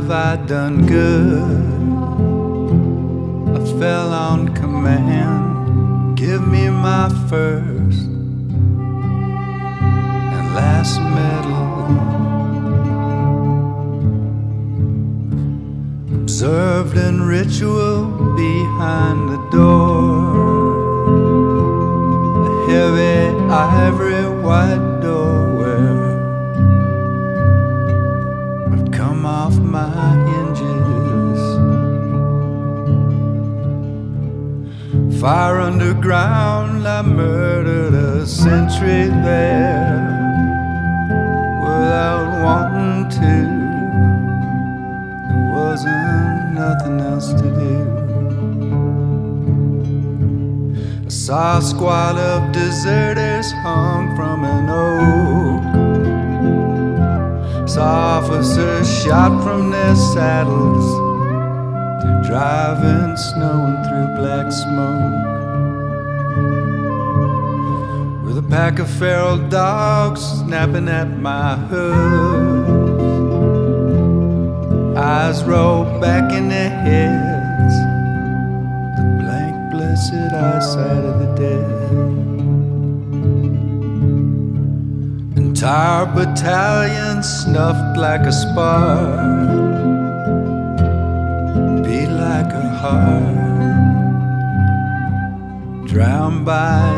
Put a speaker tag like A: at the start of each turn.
A: have I done good? I fell on command. Give me my first and last medal. Observed in ritual behind the door, a heavy ivory white doorway. I've come off my hinges. Fire underground, I murdered a sentry there without wanting to. There wasn't nothing else to do. I saw a squad of deserters hung from an oak. Saw officers shot from their saddles, driving snow and through black smoke. With a pack of feral dogs snapping at my hooves, eyes roll back in their heads, the blank blessed eyesight of the dead. Entire battalion snuffed like a spark, beat like a heart, drowned by